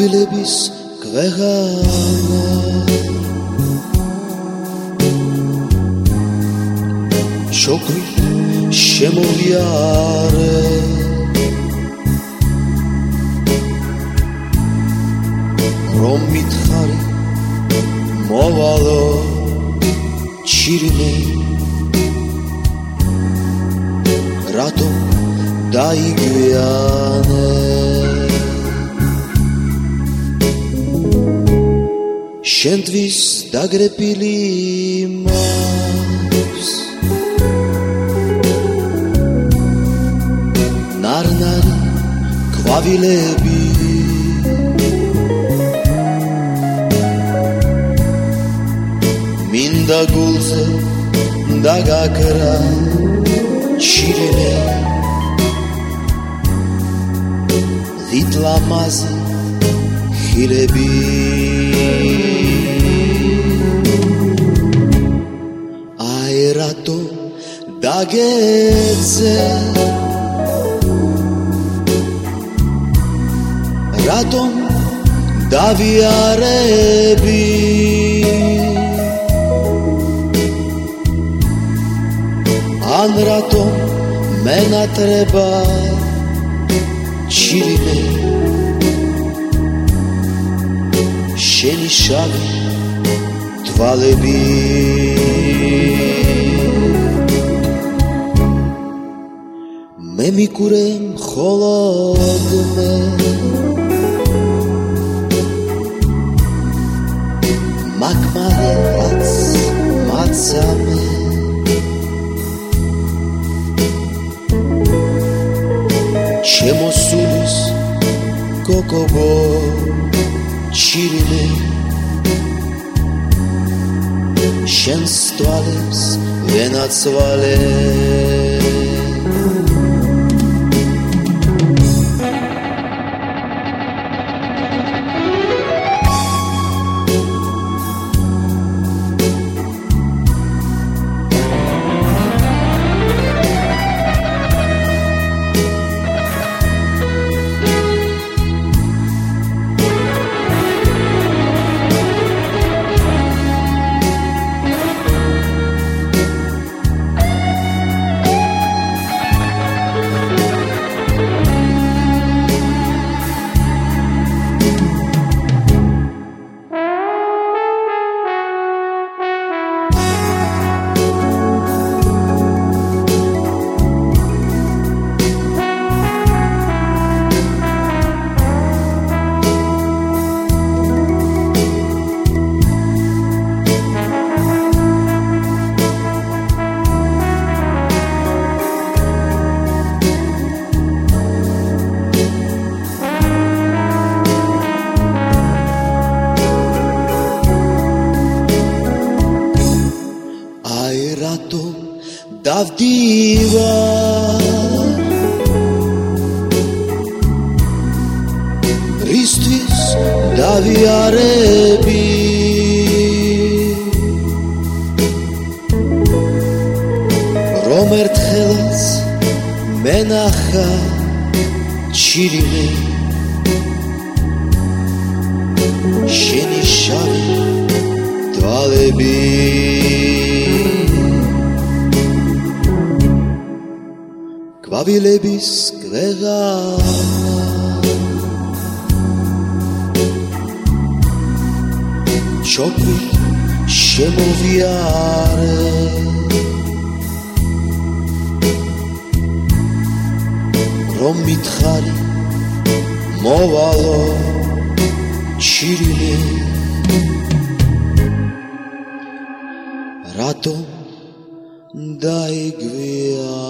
ყვავილების ქვეყანა შოქვი შემოვიარე რომ მითხარი მოვალო ჩირინე რატომ დაიგვიანე შენთვის დაგრეპილი მაქვს ნარნარი ყვავილები მინდა გულზე დაგაქრა ჩირინე ლიტლამაზი ხილები აი რატო დაგეცე რატომ დავიარები ან რატომ მენატრება ჩირინე შენი შავი თვალები მე მიკურე მხოლოდ მე მაკმარელაც მაცამე შემოსულის კოკობო ჩირინე შენს თვალებს ვენაცვალე რატომ დავდივარ რისთვის დავიარები რომ ერთხელაც მენახა ჩირინე შენი შავი თვალები ყვავილების ქვეყანა შოქვი შემოვიარე რომ მითხარი მოვალო ჩირინე რატომ დაიგვიანე